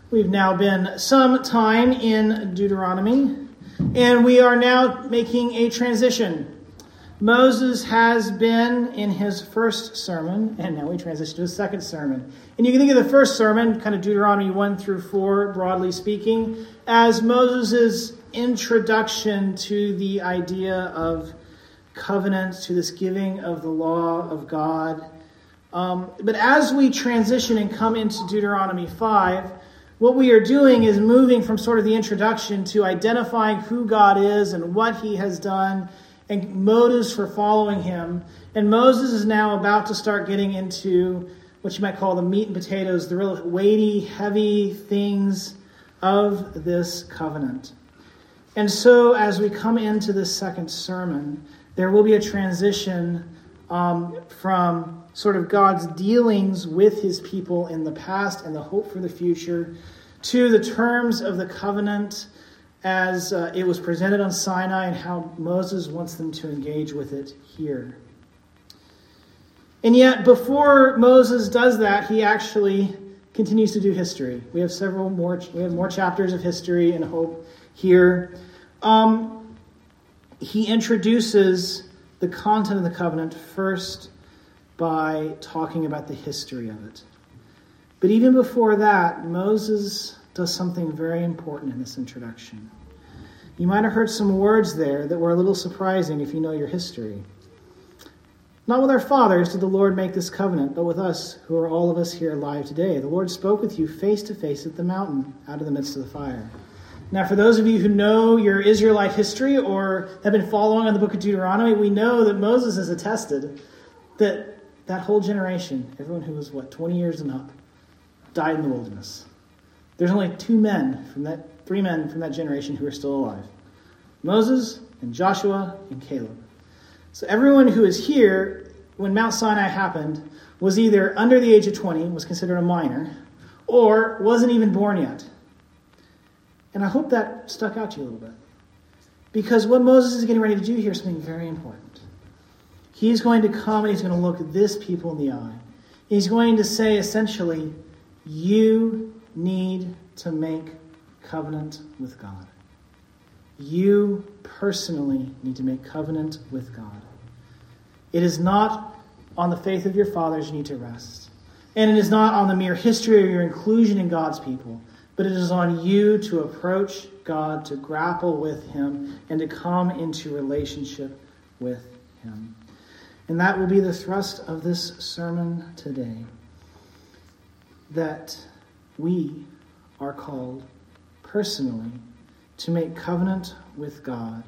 We've now been some time in Deuteronomy, and we are now making a transition. Moses has been in his first sermon, and now we transition to his second sermon. And you can think of the first sermon, kind of Deuteronomy 1 through 4, broadly speaking, as Moses' introduction to the idea of covenant, to this giving of the law of God. But as we transition and come into Deuteronomy 5, what we are doing is moving from sort of the introduction to identifying who God is and what he has done and motives for following him. And Moses is now about to start getting into what you might call the meat and potatoes, the real weighty, heavy things of this covenant. And so as we come into this second sermon, there will be a transition from sort of God's dealings with his people in the past and the hope for the future to the terms of the covenant as it was presented on Sinai and how Moses wants them to engage with it here. And yet, before Moses does that, he actually continues to do history. We have more chapters of history and hope here. He introduces the content of the covenant first by talking about the history of it. But even before that, Moses does something very important in this introduction. You might have heard some words there that were a little surprising if you know your history. Not with our fathers did the Lord make this covenant, but with us, who are all of us here alive today. The Lord spoke with you face to face at the mountain, out of the midst of the fire. Now, for those of you who know your Israelite history or have been following on the book of Deuteronomy, we know that Moses has attested that whole generation, everyone who was, 20 years and up, died in the wilderness. There's only three men from that generation who are still alive. Moses and Joshua and Caleb. So everyone who is here, when Mount Sinai happened, was either under the age of 20, was considered a minor, or wasn't even born yet. And I hope that stuck out to you a little bit. Because what Moses is getting ready to do here is something very important. He's going to come and he's going to look at this people in the eye. He's going to say, essentially, you need to make covenant with God. You personally need to make covenant with God. It is not on the faith of your fathers you need to rest. And it is not on the mere history of your inclusion in God's people. But it is on you to approach God, to grapple with him, and to come into relationship with him. And that will be the thrust of this sermon today. That we are called personally to make covenant with God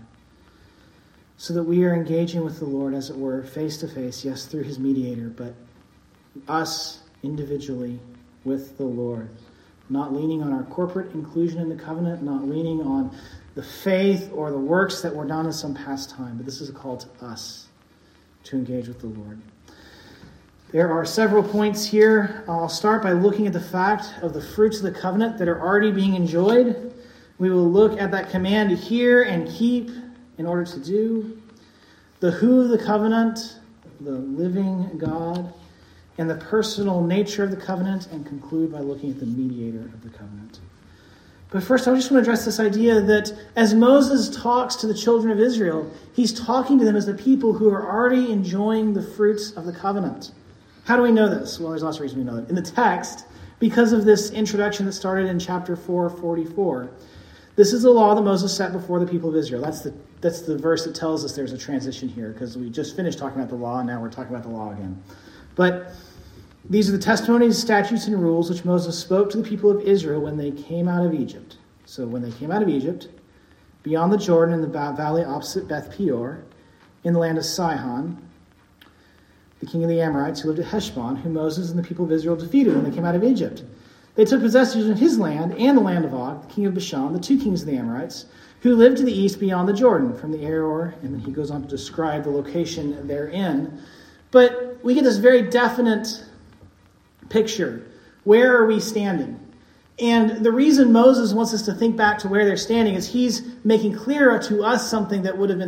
so that we are engaging with the Lord, as it were, face to face, yes, through his mediator, but us individually with the Lord. Not leaning on our corporate inclusion in the covenant, not leaning on the faith or the works that were done in some past time, but this is a call to us to engage with the Lord. There are several points here. I'll start by looking at the fact of the fruits of the covenant that are already being enjoyed. We will look at that command to hear and keep in order to do. The who of the covenant, the living God, and the personal nature of the covenant, and conclude by looking at the mediator of the covenant. But first, I just want to address this idea that as Moses talks to the children of Israel, he's talking to them as the people who are already enjoying the fruits of the covenant. How do we know this? Well, there's lots of reasons we know it. In the text, because of this introduction that started in chapter 4:44, this is the law that Moses set before the people of Israel. That's the verse that tells us there's a transition here, because we just finished talking about the law, and now we're talking about the law again. But these are the testimonies, statutes, and rules which Moses spoke to the people of Israel when they came out of Egypt. So when they came out of Egypt, beyond the Jordan in the valley opposite Beth Peor, in the land of Sihon, the king of the Amorites who lived at Heshbon, whom Moses and the people of Israel defeated when they came out of Egypt. They took possession of his land and the land of Og, the king of Bashan, the two kings of the Amorites, who lived to the east beyond the Jordan, from the Aror, and then he goes on to describe the location therein. But we get this very definite picture. Where are we standing? And the reason Moses wants us to think back to where they're standing is he's making clear to us something that would have been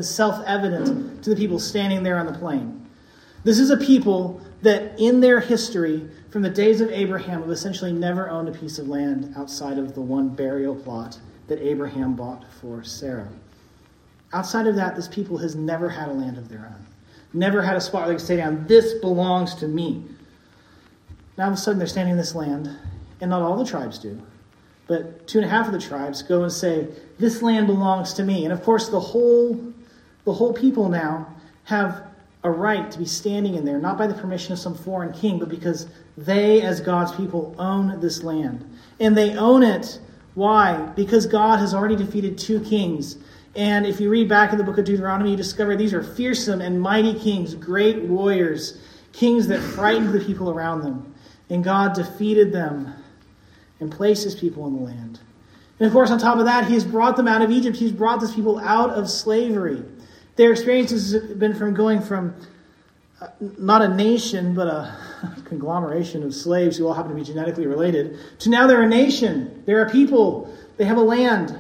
self-evident to the people standing there on the plain. This is a people that in their history, from the days of Abraham, have essentially never owned a piece of land outside of the one burial plot that Abraham bought for Sarah. Outside of that, this people has never had a land of their own. Never had a spot where they could say down, this belongs to me. Now all of a sudden they're standing in this land, and not all the tribes do, but 2.5 of the tribes go and say, this land belongs to me. And of course the whole people now have a right to be standing in there, not by the permission of some foreign king, but because they, as God's people, own this land. And they own it. Why? Because God has already defeated 2 kings. And if you read back in the book of Deuteronomy, you discover these are fearsome and mighty kings, great warriors, kings that frightened the people around them. And God defeated them and placed his people in the land. And of course, on top of that, he has brought them out of Egypt. He's brought this people out of slavery. Their experiences have been from going from not a nation, but a conglomeration of slaves who all happen to be genetically related, to now they're a nation. They're a people. They have a land.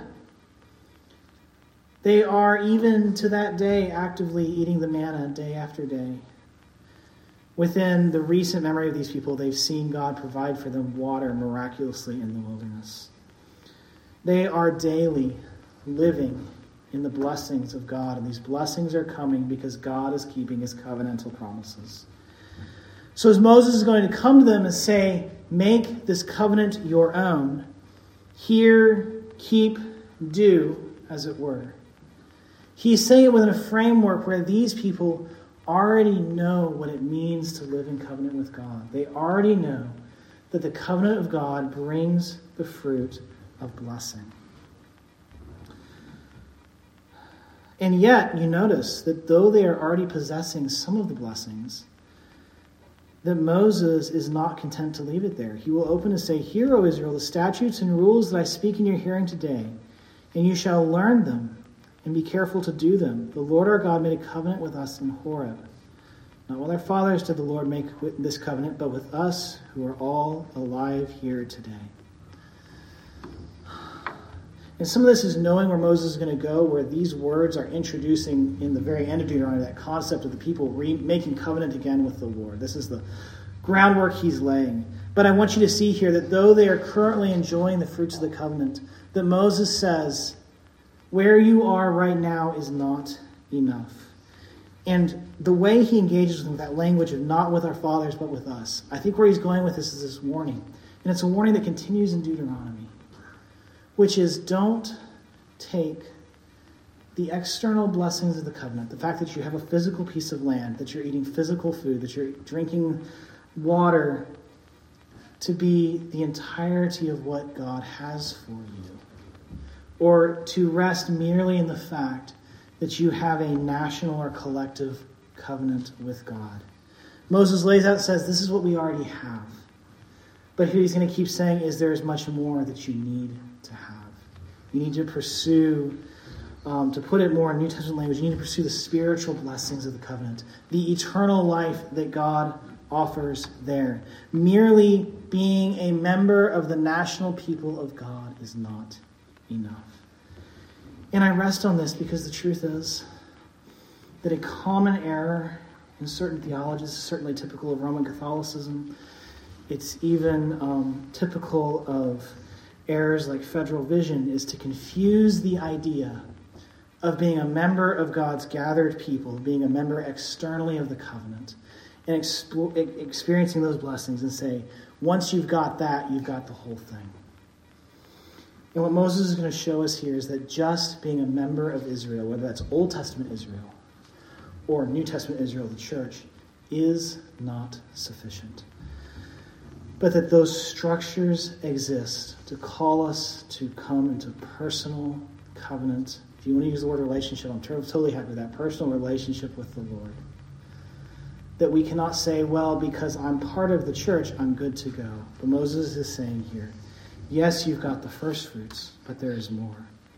They are, even to that day, actively eating the manna day after day. Within the recent memory of these people, they've seen God provide for them water miraculously in the wilderness. They are daily living in the blessings of God, and these blessings are coming because God is keeping his covenantal promises. So as Moses is going to come to them and say, make this covenant your own, hear, keep, do, as it were. He's saying it within a framework where these people already know what it means to live in covenant with God. They already know that the covenant of God brings the fruit of blessing. And yet, you notice that though they are already possessing some of the blessings, that Moses is not content to leave it there. He will open and say, hear, O Israel, the statutes and rules that I speak in your hearing today, and you shall learn them and be careful to do them. The Lord our God made a covenant with us in Horeb. Not with our fathers did the Lord make this covenant, but with us who are all alive here today. And some of this is knowing where Moses is going to go, where these words are introducing in the very end of Deuteronomy that concept of the people making covenant again with the Lord. This is the groundwork he's laying. But I want you to see here that though they are currently enjoying the fruits of the covenant, that Moses says, where you are right now is not enough. And the way he engages with them, that language of not with our fathers, but with us, I think where he's going with this is this warning. And it's a warning that continues in Deuteronomy, which is don't take the external blessings of the covenant, the fact that you have a physical piece of land, that you're eating physical food, that you're drinking water, to be the entirety of what God has for you. Or to rest merely in the fact that you have a national or collective covenant with God. Moses lays out and says, this is what we already have. But here he's going to keep saying is there is much more that you need to have. You need to pursue, to put it more in New Testament language, you need to pursue the spiritual blessings of the covenant, the eternal life that God offers there. Merely being a member of the national people of God is not enough. And I rest on this because the truth is that a common error in certain theologies is certainly typical of Roman Catholicism. It's even typical of errors like Federal Vision, is to confuse the idea of being a member of God's gathered people, being a member externally of the covenant, and experiencing those blessings and say, once you've got that, you've got the whole thing. And what Moses is going to show us here is that just being a member of Israel, whether that's Old Testament Israel or New Testament Israel, the church, is not sufficient. But that those structures exist to call us to come into personal covenant. If you want to use the word relationship, I'm totally happy with that. Personal relationship with the Lord. That we cannot say, well, because I'm part of the church, I'm good to go. But Moses is saying here, yes, you've got the first fruits, but there is more.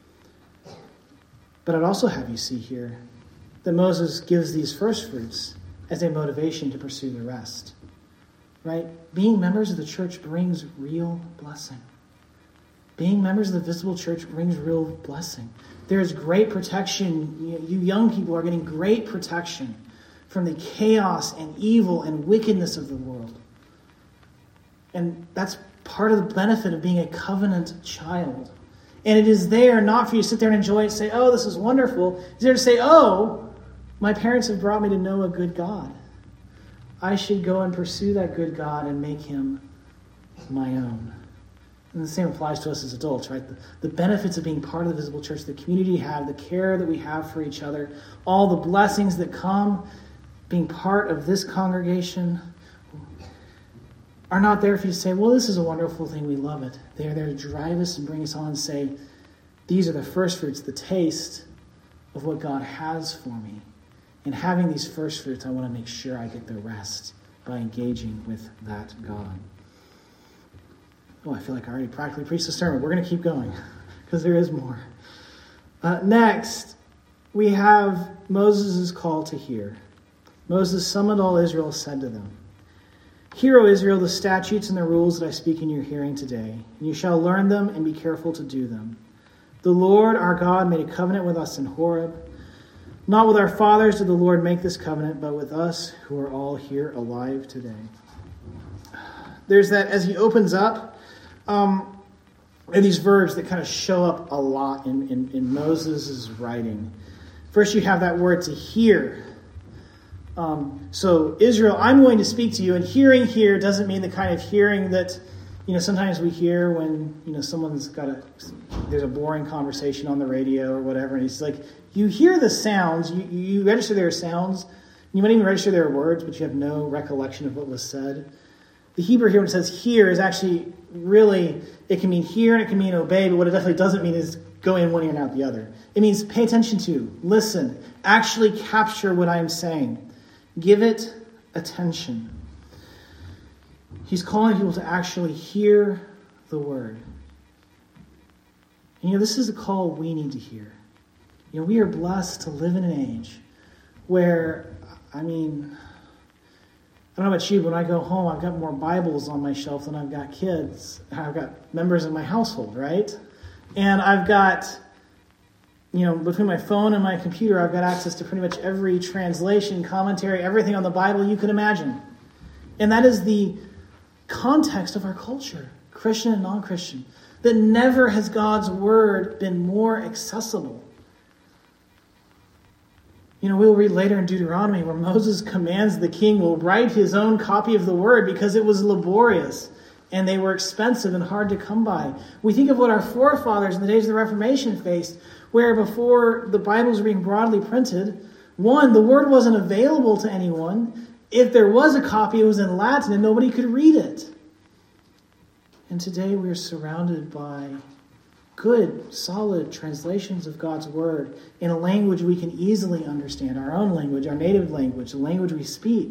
But I'd also have you see here that Moses gives these first fruits as a motivation to pursue the rest. Right? Being members of the church brings real blessing. Being members of the visible church brings real blessing. There is great protection. You young people are getting great protection from the chaos and evil and wickedness of the world. And that's part of the benefit of being a covenant child. And it is there not for you to sit there and enjoy it and say, oh, this is wonderful. It's there to say, oh, my parents have brought me to know a good God. I should go and pursue that good God and make him my own. And the same applies to us as adults, right? The benefits of being part of the visible church, the community you have, the care that we have for each other, all the blessings that come being part of this congregation are not there for you to say, well, this is a wonderful thing, we love it. They are there to drive us and bring us on and say, these are the first fruits, the taste of what God has for me. And having these first fruits, I want to make sure I get the rest by engaging with that God. Oh, I feel like I already practically preached the sermon. We're going to keep going because there is more. Next, we have Moses' call to hear. Moses summoned all Israel, said to them, Hear, O Israel, the statutes and the rules that I speak in your hearing today, and you shall learn them and be careful to do them. The Lord our God made a covenant with us in Horeb. Not with our fathers did the Lord make this covenant, but with us who are all here alive today. There's that, as he opens up, are these verbs that kind of show up a lot in Moses' writing. First, you have that word to hear. So Israel, I'm going to speak to you, and hearing here doesn't mean the kind of hearing that, sometimes we hear when, someone's there's a boring conversation on the radio or whatever, and he's like, you hear the sounds, you register their sounds, you might even register their words, but you have no recollection of what was said. The Hebrew here, when it says hear, is actually really, it can mean hear and it can mean obey, but what it definitely doesn't mean is go in one ear and out the other. It means pay attention to, listen, actually capture what I am saying. Give it attention. He's calling people to actually hear the word. And this is a call we need to hear. We are blessed to live in an age where, I don't know about you, but when I go home, I've got more Bibles on my shelf than I've got kids. I've got members in my household, right? And I've got, between my phone and my computer, I've got access to pretty much every translation, commentary, everything on the Bible you could imagine. And that is the context of our culture, Christian and non-Christian, that never has God's word been more accessible. We'll read later in Deuteronomy where Moses commands the king will write his own copy of the word because it was laborious and they were expensive and hard to come by. We think of what our forefathers in the days of the Reformation faced, where before the Bibles were being broadly printed, one, the word wasn't available to anyone. If there was a copy, it was in Latin and nobody could read it. And today we are surrounded by good, solid translations of God's word in a language we can easily understand, our own language, our native language, the language we speak.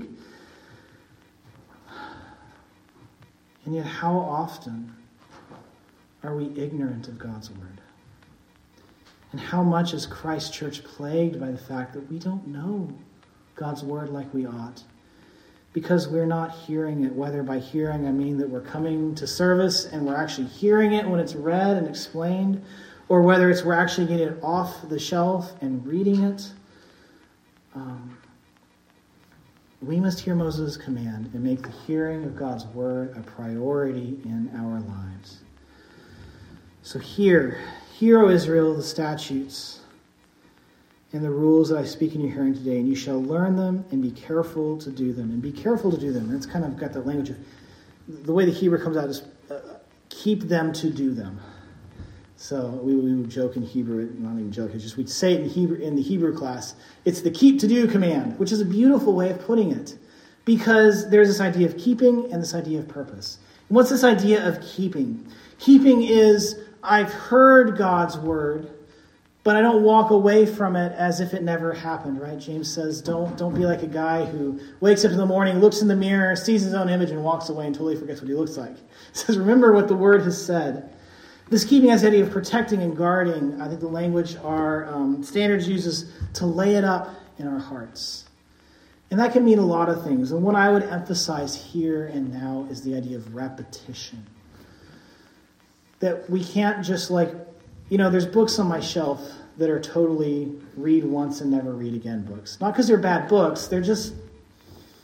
And yet how often are we ignorant of God's word? And how much is Christ's church plagued by the fact that we don't know God's word like we ought? Because we're not hearing it. Whether by hearing I mean that we're coming to service and we're actually hearing it when it's read and explained, or whether it's we're actually getting it off the shelf and reading it. We must hear Moses' command and make the hearing of God's word a priority in our lives. So hear, O Israel, the statutes and the rules that I speak in your hearing today, and you shall learn them and be careful to do them. And be careful to do them. That's kind of got the language of, the way the Hebrew comes out is keep them to do them. So we would joke in Hebrew, not even joke, it's just we'd say it in the Hebrew class. It's the keep to do command, which is a beautiful way of putting it. Because there's this idea of keeping and this idea of purpose. And what's this idea of keeping? Keeping is, I've heard God's word, but I don't walk away from it as if it never happened, right? James says, don't be like a guy who wakes up in the morning, looks in the mirror, sees his own image, and walks away and totally forgets what he looks like. He says, remember what the word has said. This keeping has the idea of protecting and guarding. I think the language our standards uses to lay it up in our hearts. And that can mean a lot of things. And what I would emphasize here and now is the idea of repetition. That we can't just there's books on my shelf that are totally read once and never read again books. Not because they're bad books, they're just,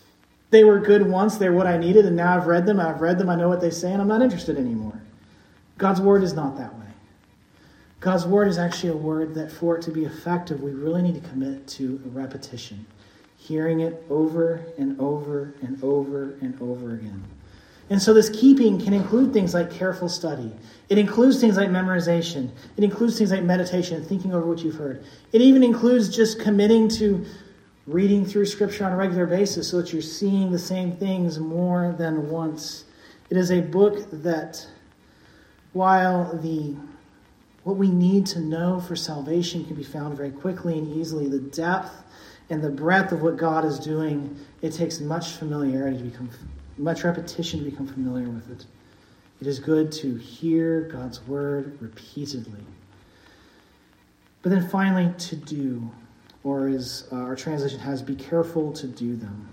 They were good once, they're what I needed, and now I've read them, I know what they say, and I'm not interested anymore. God's word is not that way. God's word is actually a word that for it to be effective, we really need to commit to a repetition. Hearing it over and over and over and over again. And so this keeping can include things like careful study. It includes things like memorization. It includes things like meditation and thinking over what you've heard. It even includes just committing to reading through Scripture on a regular basis so that you're seeing the same things more than once. It is a book that, while what we need to know for salvation can be found very quickly and easily, the depth and the breadth of what God is doing, it takes much repetition to become familiar with it. It is good to hear God's word repeatedly. But then finally, to do, or as our translation has, be careful to do them.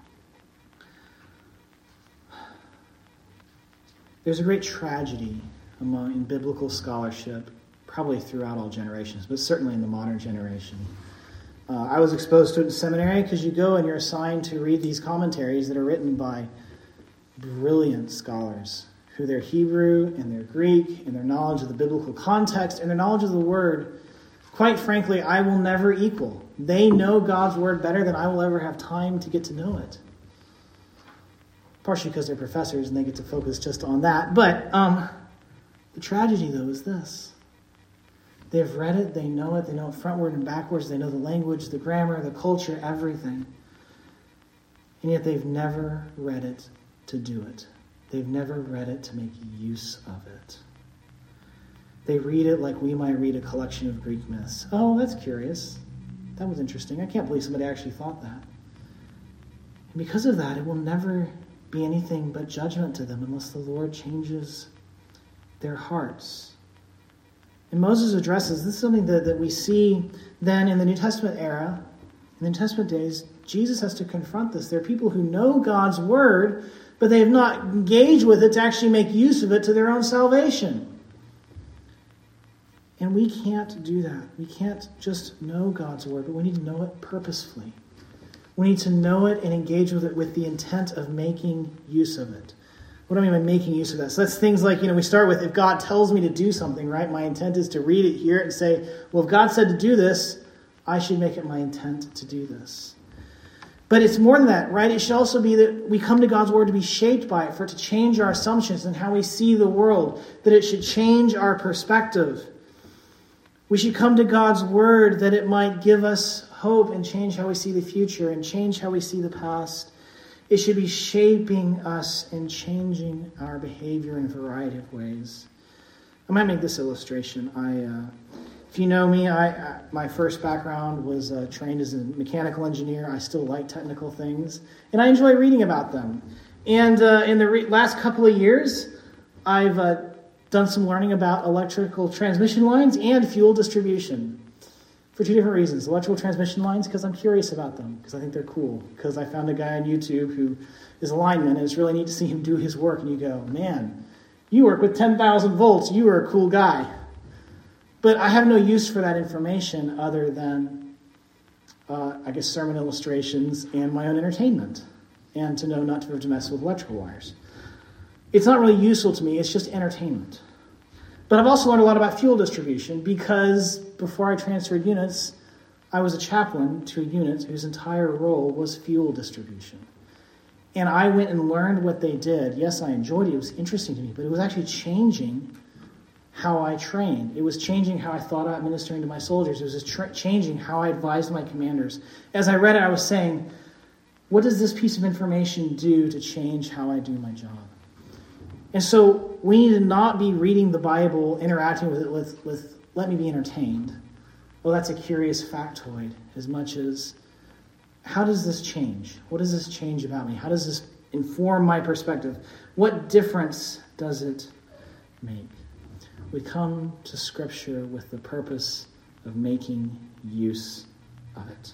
There's a great tragedy in biblical scholarship, probably throughout all generations, but certainly in the modern generation. I was exposed to it in seminary because you go and you're assigned to read these commentaries that are written by brilliant scholars, who their Hebrew and their Greek and their knowledge of the biblical context and their knowledge of the word, quite frankly, I will never equal. They know God's word better than I will ever have time to get to know it. Partially because they're professors and they get to focus just on that. But the tragedy, though, is this. They've read it, they know it frontward and backwards, they know the language, the grammar, the culture, everything. And yet they've never read it to do it. They've never read it to make use of it. They read it like we might read a collection of Greek myths. Oh, that's curious. That was interesting. I can't believe somebody actually thought that. And because of that, it will never be anything but judgment to them unless the Lord changes their hearts. And Moses addresses, this is something that we see then in the New Testament era, in the New Testament days, Jesus has to confront this. There are people who know God's word, but they have not engaged with it to actually make use of it to their own salvation. And we can't do that. We can't just know God's word, but we need to know it purposefully. We need to know it and engage with it with the intent of making use of it. What do I mean by making use of that? So that's things like, we start with, if God tells me to do something, right? My intent is to read it, hear it, and say, well, if God said to do this, I should make it my intent to do this. But it's more than that, right? It should also be that we come to God's word to be shaped by it, for it to change our assumptions and how we see the world, that it should change our perspective. We should come to God's word that it might give us hope and change how we see the future and change how we see the past. It should be shaping us and changing our behavior in a variety of ways. I might make this illustration. If you know me, my first background was trained as a mechanical engineer. I still like technical things, and I enjoy reading about them. And in the last couple of years, I've done some learning about electrical transmission lines and fuel distribution for two different reasons. Electrical transmission lines, because I'm curious about them, because I think they're cool, because I found a guy on YouTube who is a lineman, and it's really neat to see him do his work, and you go, man, you work with 10,000 volts, you are a cool guy. But I have no use for that information other than, sermon illustrations and my own entertainment, and to know not to mess with electrical wires. It's not really useful to me, it's just entertainment. But I've also learned a lot about fuel distribution because before I transferred units, I was a chaplain to a unit whose entire role was fuel distribution. And I went and learned what they did. Yes, I enjoyed it. It was interesting to me, but it was actually changing how I trained. It was changing how I thought about ministering to my soldiers. It was changing how I advised my commanders. As I read it, I was saying, what does this piece of information do to change how I do my job? And so we need to not be reading the Bible, interacting with it with let me be entertained. Well, that's a curious factoid, as much as how does this change? What does this change about me? How does this inform my perspective? What difference does it make? We come to Scripture with the purpose of making use of it.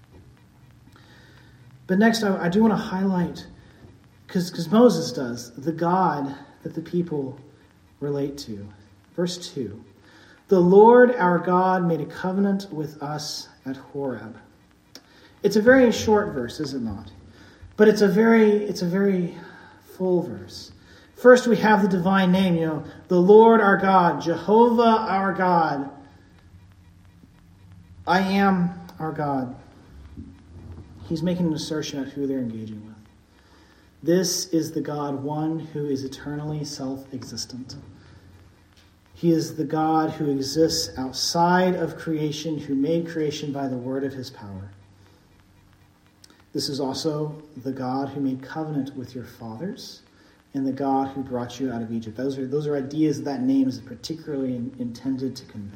But next, I do want to highlight, because Moses does, the God that the people relate to. Verse 2. The Lord our God made a covenant with us at Horeb. It's a very short verse, is it not? But it's a very full verse. First, we have the divine name, the Lord our God, Jehovah our God. I am our God. He's making an assertion about who they're engaging with. This is the God, one who is eternally self-existent. He is the God who exists outside of creation, who made creation by the word of his power. This is also the God who made covenant with your fathers and the God who brought you out of Egypt. Those are ideas that name is particularly intended to convey.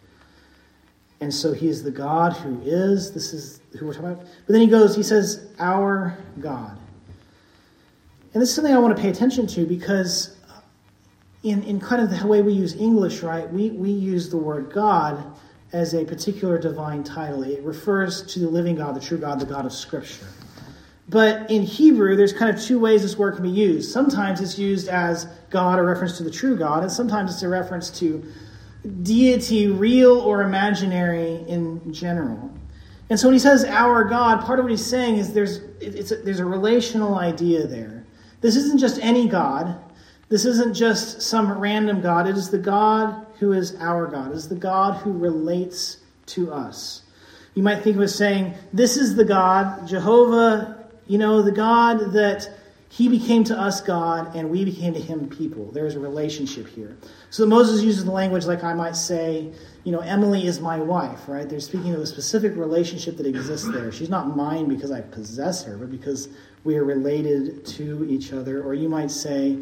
And so he is the God who is, this is who we're talking about. But then he says, our God. And this is something I want to pay attention to because in kind of the way we use English, right, we use the word God as a particular divine title. It refers to the living God, the true God, the God of Scripture. But in Hebrew, there's kind of two ways this word can be used. Sometimes it's used as God, a reference to the true God, and sometimes it's a reference to deity, real or imaginary in general. And so when he says our God, part of what he's saying is there's a relational idea there. This isn't just any God. This isn't just some random God. It is the God who is our God. It is the God who relates to us. You might think of it as saying, this is the God, Jehovah, the God that he became to us God and we became to him people. There is a relationship here. So Moses uses the language like I might say, Emily is my wife, right? They're speaking of a specific relationship that exists there. She's not mine because I possess her, but because we are related to each other. Or you might say,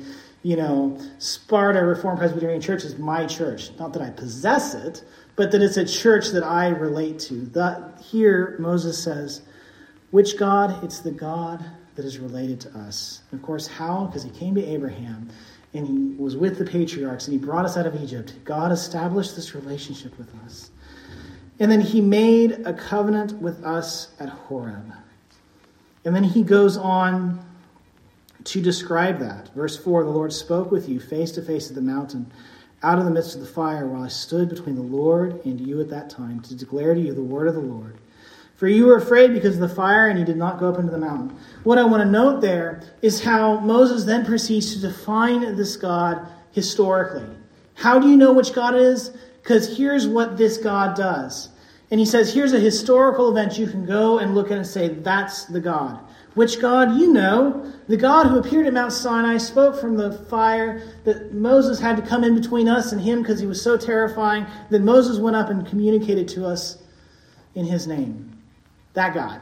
Sparta Reformed Presbyterian Church is my church. Not that I possess it, but that it's a church that I relate to. Here, Moses says, which God? It's the God that is related to us. And of course, how? Because he came to Abraham and he was with the patriarchs and he brought us out of Egypt. God established this relationship with us. And then he made a covenant with us at Horeb. And then he goes on to describe that. Verse 4, the Lord spoke with you face to face at the mountain, out of the midst of the fire, while I stood between the Lord and you at that time, to declare to you the word of the Lord. For you were afraid because of the fire, and you did not go up into the mountain. What I want to note there is how Moses then proceeds to define this God historically. How do you know which God it is? Because here's what this God does. And he says, here's a historical event you can go and look at and say, that's the God. Which God? The God who appeared at Mount Sinai, spoke from the fire, that Moses had to come in between us and him because he was so terrifying, that Moses went up and communicated to us in his name. That God.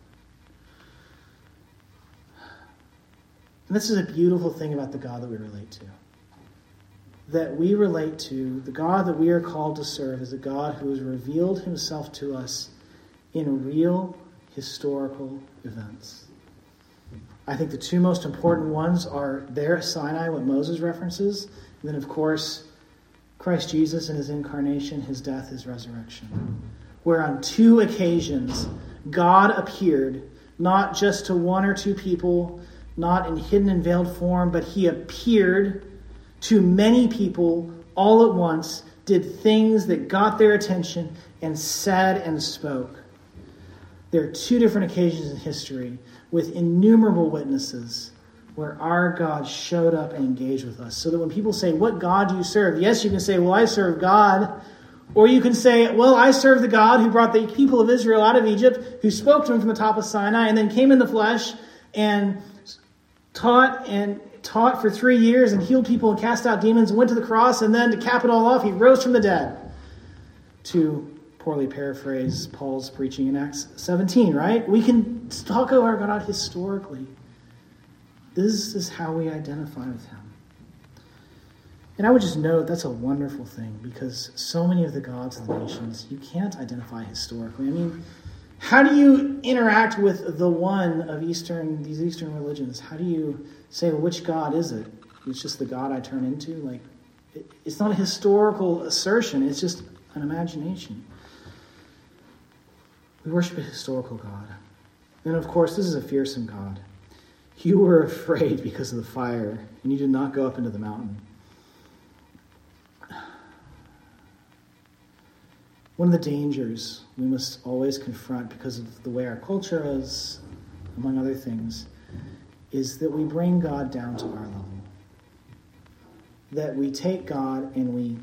And this is a beautiful thing about the God that we relate to. That we relate to, the God that we are called to serve, is a God who has revealed himself to us in real historical events. I think the two most important ones are there at Sinai, what Moses references, and then, of course, Christ Jesus and his incarnation, his death, his resurrection. Where on two occasions, God appeared, not just to one or two people, not in hidden and veiled form, but he appeared to many people all at once, did things that got their attention, and said and spoke. There are two different occasions in history with innumerable witnesses where our God showed up and engaged with us. So that when people say, what God do you serve? Yes, you can say, well, I serve God. Or you can say, well, I serve the God who brought the people of Israel out of Egypt, who spoke to them from the top of Sinai, and then came in the flesh and taught for 3 years and healed people and cast out demons and went to the cross, and then to cap it all off, he rose from the dead. To poorly paraphrase Paul's preaching in Acts 17, right? We can talk about our God historically. This is how we identify with him. And I would just note that's a wonderful thing, because so many of the gods of the nations you can't identify historically. I mean, how do you interact with the one of these Eastern religions? How do you say, well, which God is it? It's just the God I turn into? It's not a historical assertion. It's just an imagination. We worship a historical God. And of course, this is a fearsome God. You were afraid because of the fire, and you did not go up into the mountain. One of the dangers we must always confront because of the way our culture is, among other things, is that we bring God down to our level. That we take God and we,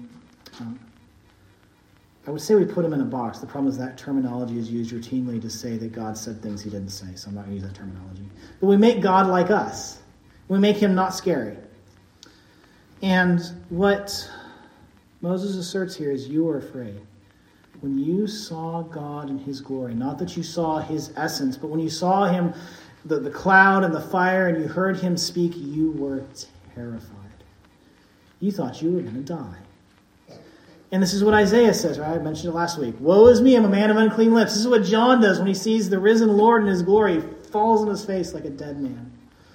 I would say we put him in a box. The problem is that terminology is used routinely to say that God said things he didn't say, so I'm not going to use that terminology. But we make God like us. We make him not scary. And what Moses asserts here is you were afraid. When you saw God in his glory, not that you saw his essence, but when you saw him, the cloud and the fire, and you heard him speak, you were terrified. You thought you were going to die. And this is what Isaiah says, right? I mentioned it last week. Woe is me, I'm a man of unclean lips. This is what John does when he sees the risen Lord in his glory. He falls on his face like a dead man.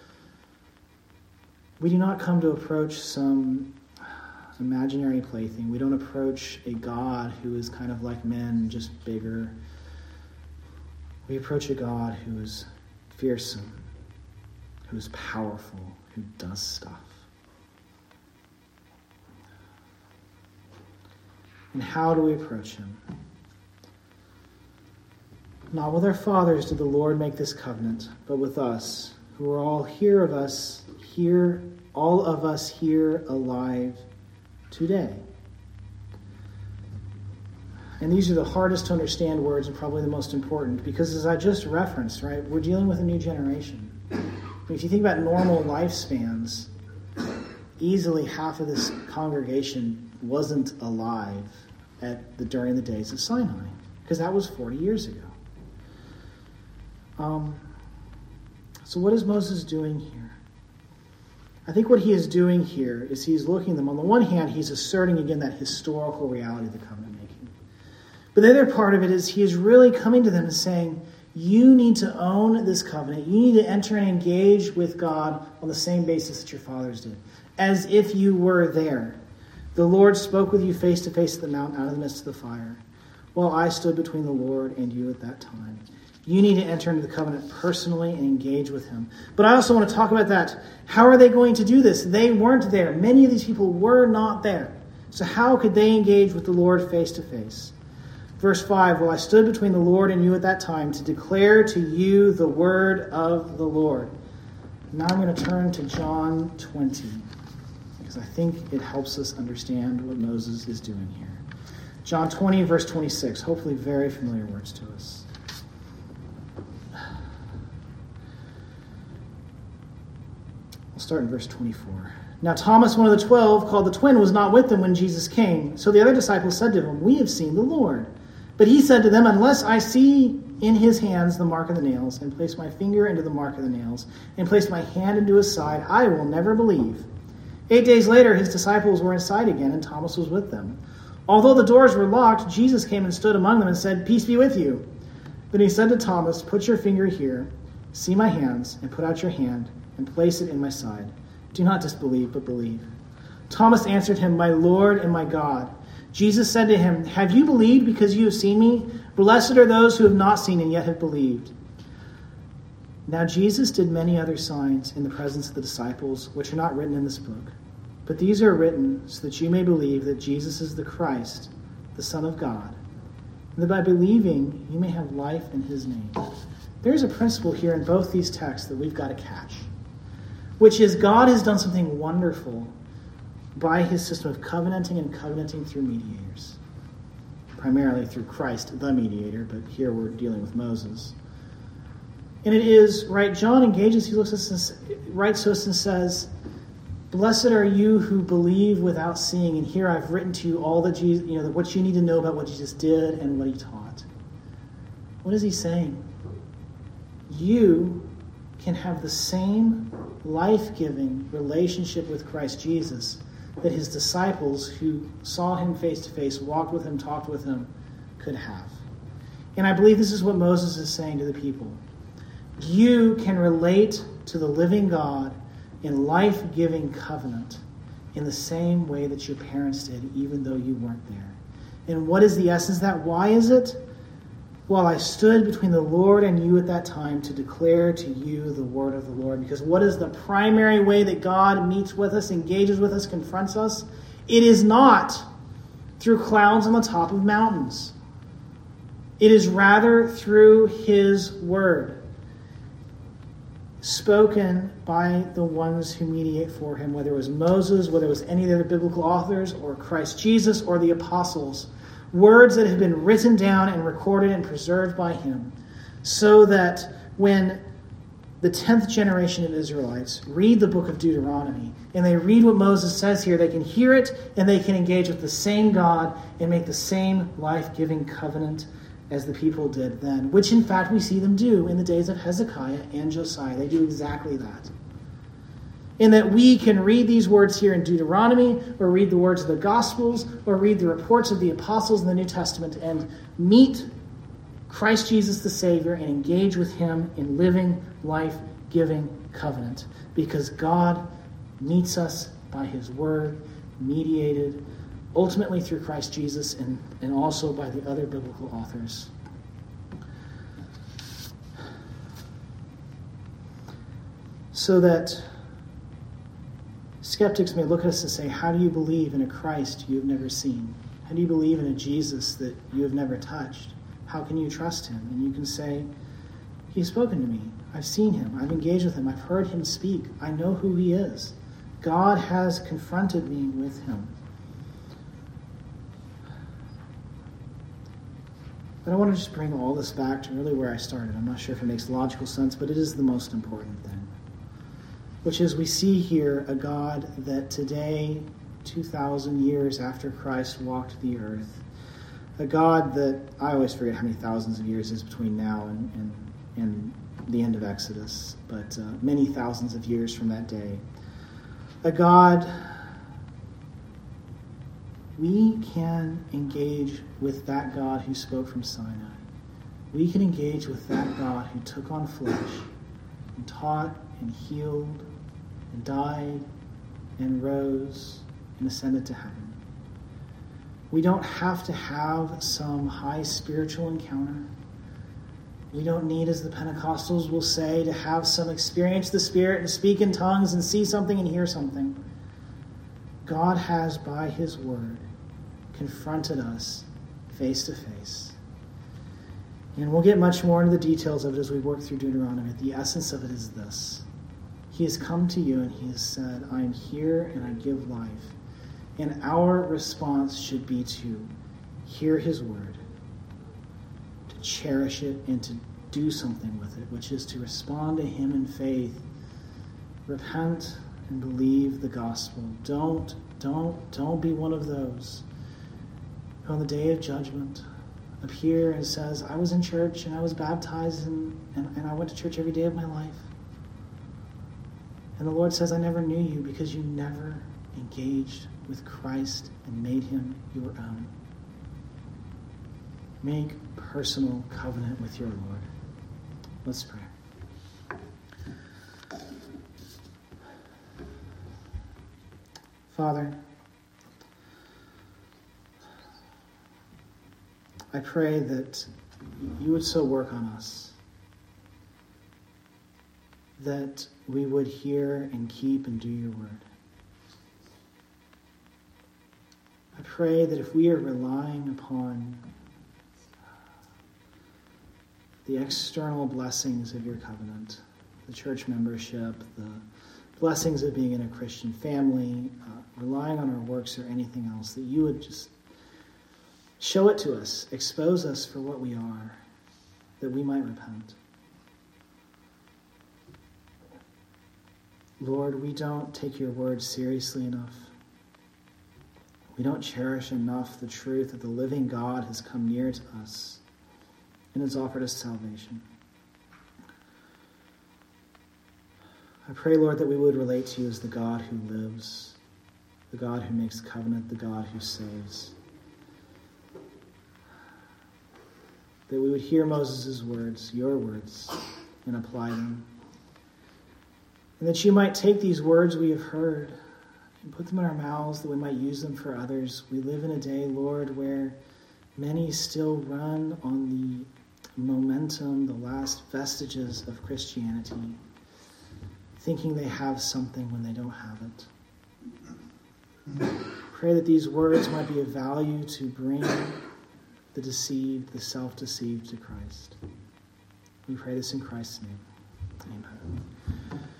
We do not come to approach some imaginary plaything. We don't approach a God who is kind of like men, just bigger. We approach a God who is fearsome, who is powerful, who does stuff. And how do we approach him? Not with our fathers did the Lord make this covenant, but with us, who are all all of us here alive today. And these are the hardest to understand words and probably the most important, because as I just referenced, right, we're dealing with a new generation. I mean, if you think about normal lifespans, easily half of this congregation wasn't alive during the days of Sinai, because that was 40 years ago. So what is Moses doing here? I think what he is doing here is he's looking at them. On the one hand, he's asserting again that historical reality of the covenant making. But the other part of it is he is really coming to them and saying, you need to own this covenant. You need to enter and engage with God on the same basis that your fathers did, as if you were there. The Lord spoke with you face to face at the mountain out of the midst of the fire, while I stood between the Lord and you at that time. You need to enter into the covenant personally and engage with him. But I also want to talk about that. How are they going to do this? They weren't there. Many of these people were not there. So how could they engage with the Lord face to face? Verse 5, well, I stood between the Lord and you at that time to declare to you the word of the Lord. Now I'm going to turn to John 20, because I think it helps us understand what Moses is doing here. John 20, verse 26, hopefully very familiar words to us. I'll start in verse 24. Now Thomas, one of the 12, called the twin, was not with them when Jesus came. So the other disciples said to him, we have seen the Lord. But he said to them, unless I see in his hands the mark of the nails, and place my finger into the mark of the nails, and place my hand into his side, I will never believe. 8 days later, his disciples were inside again, and Thomas was with them. Although the doors were locked, Jesus came and stood among them and said, peace be with you. Then he said to Thomas, put your finger here, see my hands, and put out your hand, and place it in my side. Do not disbelieve, but believe. Thomas answered him, my Lord and my God. Jesus said to him, have you believed because you have seen me? Blessed are those who have not seen and yet have believed. Now Jesus did many other signs in the presence of the disciples, which are not written in this book. But these are written so that you may believe that Jesus is the Christ, the Son of God, and that by believing you may have life in his name. There's a principle here in both these texts that we've got to catch, which is God has done something wonderful by his system of covenanting and covenanting through mediators, primarily through Christ, the mediator, but here we're dealing with Moses. And it is, right, John engages, he looks at us and writes to us and says, blessed are you who believe without seeing, and here I've written to you all that Jesus, what you need to know about what Jesus did and what he taught. What is he saying? You can have the same life-giving relationship with Christ Jesus that his disciples who saw him face to face, walked with him, talked with him, could have. And I believe this is what Moses is saying to the people. You can relate to the living God in life-giving covenant in the same way that your parents did, even though you weren't there. And what is the essence of that? Why is it? Well, I stood between the Lord and you at that time to declare to you the word of the Lord. Because what is the primary way that God meets with us, engages with us, confronts us? It is not through clouds on the top of mountains. It is rather through his word. spoken by the ones who mediate for him, whether it was Moses, whether it was any of the other biblical authors, or Christ Jesus, or the apostles. Words that have been written down and recorded and preserved by him, so that when the 10th generation of Israelites read the book of Deuteronomy, and they read what Moses says here, they can hear it, and they can engage with the same God and make the same life-giving covenant as the people did then, which in fact we see them do in the days of Hezekiah and Josiah. They do exactly that. In that we can read these words here in Deuteronomy, or read the words of the Gospels, or read the reports of the apostles in the New Testament, and meet Christ Jesus the Savior and engage with him in living, life-giving covenant. Because God meets us by his word, mediated ultimately through Christ Jesus and also by the other biblical authors. So that skeptics may look at us and say, how do you believe in a Christ you have never seen? How do you believe in a Jesus that you have never touched? How can you trust him? And you can say, he's spoken to me. I've seen him. I've engaged with him. I've heard him speak. I know who he is. God has confronted me with him. But I want to just bring all this back to really where I started. I'm not sure if it makes logical sense, but it is the most important thing. Which is, we see here a God that today, 2,000 years after Christ walked the earth, a God that, I always forget how many thousands of years is between now and the end of Exodus, but many thousands of years from that day. A God, we can engage with that God who spoke from Sinai. We can engage with that God who took on flesh and taught and healed and died and rose and ascended to heaven. We don't have to have some high spiritual encounter. We don't need, as the Pentecostals will say, to have some experience of the Spirit and speak in tongues and see something and hear something. God has, by his word, confronted us face to face. And we'll get much more into the details of it as we work through Deuteronomy. The essence of it is this. He has come to you and he has said, I am here and I give life. And our response should be to hear his word, to cherish it, and to do something with it, which is to respond to him in faith. Repent and believe the gospel. Don't be one of those who on the day of judgment appear and says, I was in church and I was baptized and I went to church every day of my life. And the Lord says, I never knew you because you never engaged with Christ and made him your own. Make personal covenant with your Lord. Let's pray. Father, I pray that you would so work on us that we would hear and keep and do your word. I pray that if we are relying upon the external blessings of your covenant, the church membership, the blessings of being in a Christian family, relying on our works or anything else, that you would just show it to us, expose us for what we are, that we might repent. Lord, we don't take your word seriously enough. We don't cherish enough the truth that the living God has come near to us and has offered us salvation. I pray, Lord, that we would relate to you as the God who lives, the God who makes covenant, the God who saves. That we would hear Moses' words, your words, and apply them. And that you might take these words we have heard and put them in our mouths, that we might use them for others. We live in a day, Lord, where many still run on the momentum, the last vestiges of Christianity, thinking they have something when they don't have it. Pray that these words might be of value to bring the deceived, the self-deceived to Christ. We pray this in Christ's name. Amen.